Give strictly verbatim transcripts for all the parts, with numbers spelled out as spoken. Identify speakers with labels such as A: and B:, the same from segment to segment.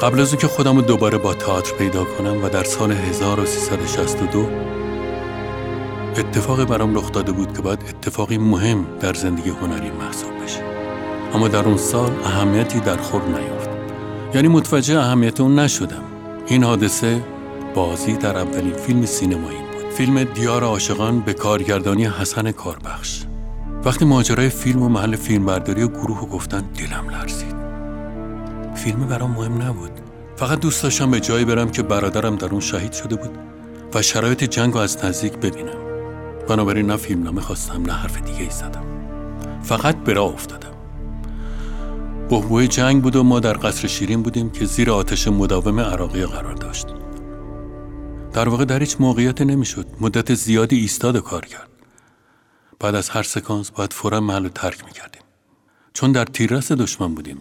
A: قبل از اون که خودم رو دوباره با تئاتر پیدا کنم و در سال هزار و سیصد و شصت و دو اتفاقی برام رخ داده بود که باید اتفاقی مهم در زندگی هنری محسوب بشه، اما در اون سال اهمیتی در خور نیافت. یعنی متوجه اهمیت اون نشدم. این حادثه بازی در اولین فیلم سینمایی بود، فیلم دیار عاشقان به کارگردانی حسن کاربخش. وقتی ماجرای فیلم و محل فیلمبرداری و گروه رو گفتن دلم لرزید. فیلم برام مهم نبود، فقط دوست داشتم به جایی برم که برادرم در اون شهید شده بود و شرایط جنگ رو از نزدیک ببینم. بنابراین نه فیلمنامه خواستم نه حرف دیگه ای زدم، فقط به راه افتادم. بحبوح جنگ بود و ما در قصر شیرین بودیم که زیر آتش مداوم عراقی قرار داشت. در واقع در هیچ موقعیت نمیشد مدت زیادی ایستاد کار کرد. بعد از هر سکانس باید فوراً محل رو ترک میکردیم، چون در تیررس دشمن بودیم.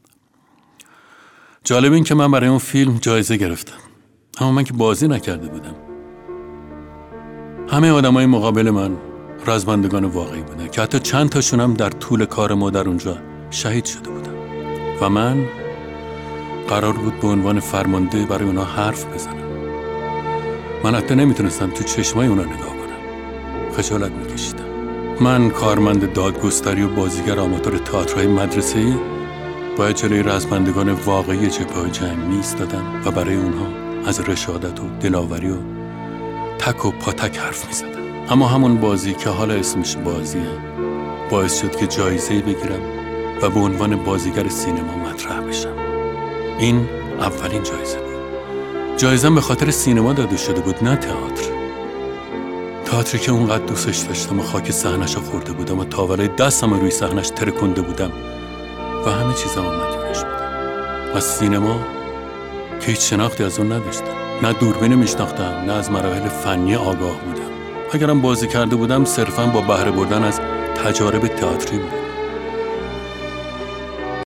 A: جالب این که من برای اون فیلم جایزه گرفتم، اما من که بازی نکرده بودم. همه آدمای مقابل من رزمندگان واقعی بودن که حتی چند تاشون هم در طول کار ما در اونجا شهید شده بودن و من قرار بود به عنوان فرمانده برای اونا حرف بزنم. من حتی نمیتونستم تو چشمای اونا نگاه کنم، خجالت میکشیدم. من کارمند دادگستری و بازیگر آماتور تئاترهای مدرسه‌ای باید جلوی رزمندگان واقعی جبهه‌های جنگ می‌ایستادم و برای اونها از رشادت و دلاوری و تک و پاتک حرف می‌زدم. اما همون بازی که حالا اسمش بازیه باعث شد که جایزه‌ای بگیرم و به عنوان بازیگر سینما مطرح بشم. این اولین جایزه بود. جایزه‌ام به خاطر سینما داده شده بود، نه تئاتر. تئاتری که اونقدر دوستش داشتم و خاک صحنه‌ش خورده بودم و تاولای دستم روی صحنه‌اش ترکونده بودم و همه چیزم مدیونش بودم. و سینما که هیچ شناختی از اون نداشتم، نه دوربین میشناختم نه از مراحل فنی آگاه بودم. اگرم بازی کرده بودم صرفاً با بهره بردن از تجارب تئاتری بود.